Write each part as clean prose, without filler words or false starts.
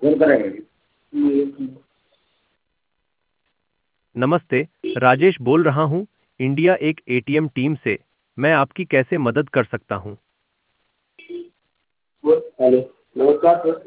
नमस्ते, राजेश बोल रहा हूँ, इंडिया एक एटीएम टीम से। मैं आपकी कैसे मदद कर सकता हूँ? हेलो, नमस्कार सर।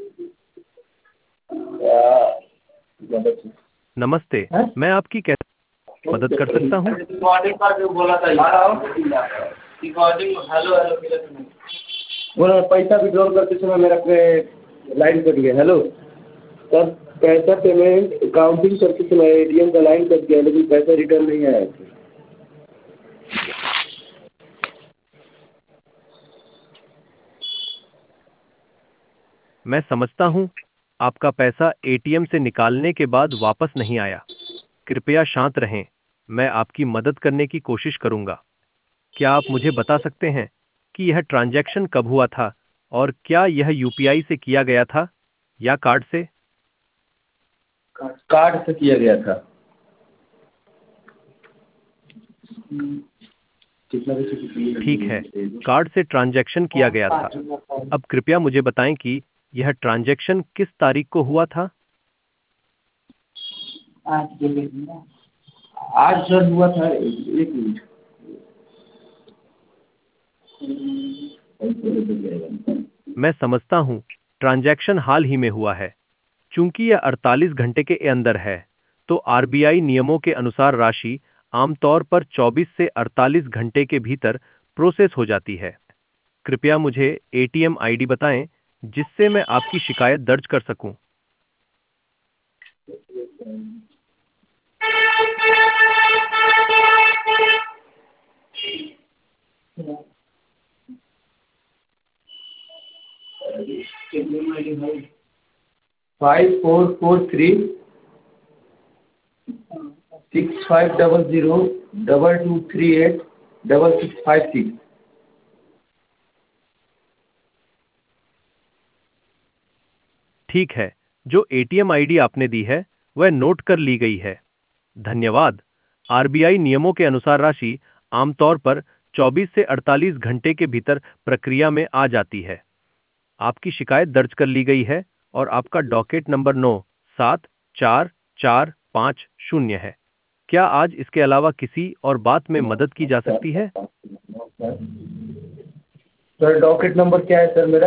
नमस्ते, हैं? मैं आपकी कैसे मदद कर सकता हूँ? रिकॉर्डिंग का जो बोला था रिकॉर्डिंग हेलो हेलो बोला पैसा विड्रॉल करते समय मेरा लाइन कट गया। हेलो सर, पैसा पेमेंट काउंटिंग करते समय एटीएम का लाइन कट गया, लेकिन पैसा रिटर्न नहीं आया। मैं समझता हूँ, आपका पैसा एटीएम से निकालने के बाद वापस नहीं आया। कृपया शांत रहें, मैं आपकी मदद करने की कोशिश करूंगा। क्या आप मुझे बता सकते हैं कि यह ट्रांजैक्शन कब हुआ था और क्या यह यूपीआई से किया गया था या कार्ड से? कार्ड से किया गया था। ठीक है, कार्ड से ट्रांजैक्शन किया गया था। अब कृपया मुझे बताएं कि यह ट्रांजैक्शन किस तारीख को हुआ था? आज सर हुआ था। एक मिनट। मैं समझता हूँ, ट्रांजैक्शन हाल ही में हुआ है। चूंकि यह 48 घंटे के अंदर है, तो आरबीआई नियमों के अनुसार राशि आमतौर पर 24 से 48 घंटे के भीतर प्रोसेस हो जाती है। कृपया मुझे एटीएम आईडी बताएं, जिससे मैं आपकी शिकायत दर्ज कर सकूं। Five four four three 6500 2238 6656। ठीक है, जो एटीएम आईडी आपने दी है, वह नोट कर ली गई है। धन्यवाद। आरबीआई नियमों के अनुसार राशि आमतौर पर 24 से 48 घंटे के भीतर प्रक्रिया में आ जाती है। आपकी शिकायत दर्ज कर ली गई है और आपका डॉकेट नंबर 9744450 है। क्या आज इसके अलावा किसी और बात में मदद की जा सकती है? सर डॉकेट नंबर क्या है सर मेरा?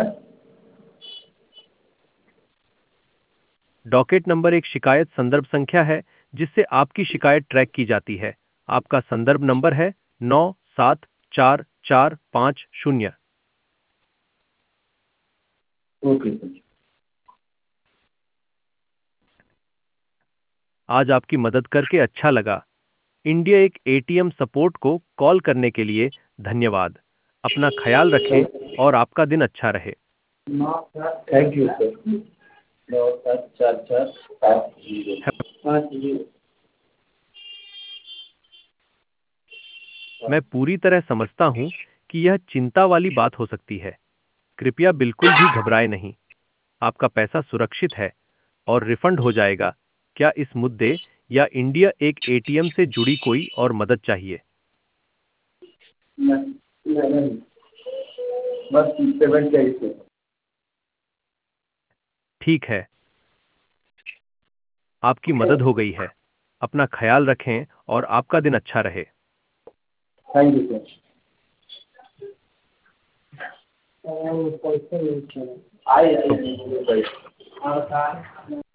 डॉकेट नंबर एक शिकायत संदर्भ संख्या है, जिससे आपकी शिकायत ट्रैक की जाती है। आपका संदर्भ नंबर है 9744450। Okay sir. आज आपकी मदद करके अच्छा लगा। इंडिया एक एटीएम सपोर्ट को कॉल करने के लिए धन्यवाद। अपना ख्याल रखें और आपका दिन अच्छा रहे। Thank you sir. 974450। मैं पूरी तरह समझता हूं कि यह चिंता वाली बात हो सकती है। कृपया बिल्कुल भी घबराएं नहीं। आपका पैसा सुरक्षित है और रिफंड हो जाएगा। क्या इस मुद्दे या इंडिया एक एटीएम से जुड़ी कोई और मदद चाहिए? नहीं, बस पेमेंट चाहिए सर। ठीक है, आपकी मदद हो गई है। अपना ख्याल रखें और आपका दिन अच्छा रहे। Thank you sir.